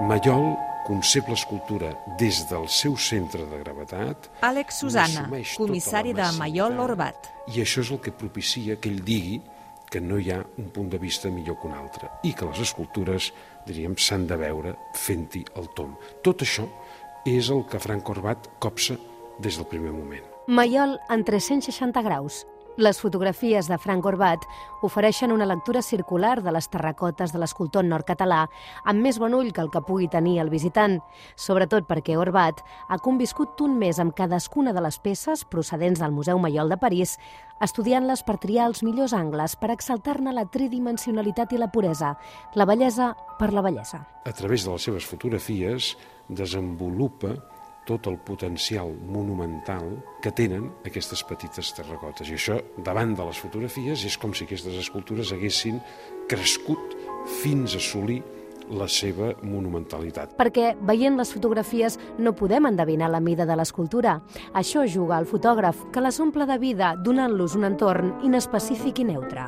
Mallol concep l'escultura des del seu centre de gravetat. Àlex Susana, comissari de Mallol Orbat. I això és el que propicia que ell digui que no hi ha un punt de vista millor que un altre i que les escultures, diríem, s'han de veure fent-hi el tomb. Tot això és el que Frank Orbat copsa des del primer moment. Mallol en 360 graus. Les fotografies de Frank Orbat ofereixen una lectura circular de les terracotes de l'escultor nord-català amb més bon ull que el que pugui tenir el visitant, sobretot perquè Orbat ha conviscut un mes amb cadascuna de les peces procedents del Museu Mallol de París, estudiant-les per triar els millors angles per exaltar-ne la tridimensionalitat i la puresa, la bellesa per la bellesa. A través de les seves fotografies desenvolupa tot el potencial monumental que tenen aquestes petites terracotes. I això, davant de les fotografies, és com si aquestes escultures haguessin crescut fins a assolir la seva monumentalitat. Perquè, veient les fotografies, no podem endevinar la mida de l'escultura. Això juga al fotògraf, que les omple de vida, donant-los un entorn inespecífic i neutre.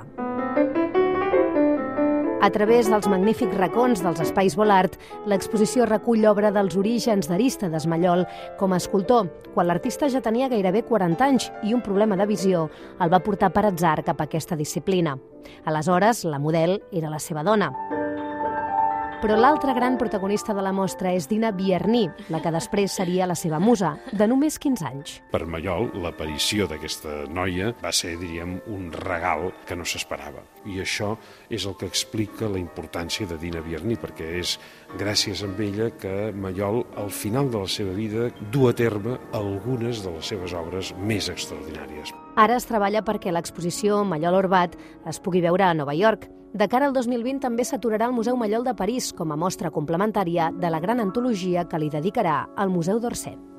A través dels magnífics racons dels espais Volart, l'exposició recull l'obra dels orígens d'Arístides Mallol com a escultor, quan l'artista ja tenia gairebé 40 anys i un problema de visió el va portar per atzar cap a aquesta disciplina. Aleshores, la model era la seva dona. Però l'altra gran protagonista de la mostra és Dina Bierney, la que després seria la seva musa, de només 15 anys. Per Mallol, l'aparició d'aquesta noia va ser, diríem, un regal que no s'esperava. I això és el que explica la importància de Dina Bierney, perquè és gràcies a ella que Mallol, al final de la seva vida, du a terme algunes de les seves obres més extraordinàries. Ara es treballa perquè l'exposició Mallol Orbat es pugui veure a Nova York. De cara al 2020 també s'aturarà al Museu Mallol de París com a mostra complementària de la gran antologia que li dedicarà al Museu d'Orsay.